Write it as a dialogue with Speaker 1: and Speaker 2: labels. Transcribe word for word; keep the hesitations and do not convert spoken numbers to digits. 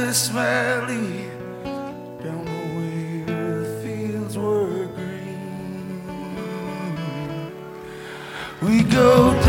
Speaker 1: this valley down the way the fields were green. We go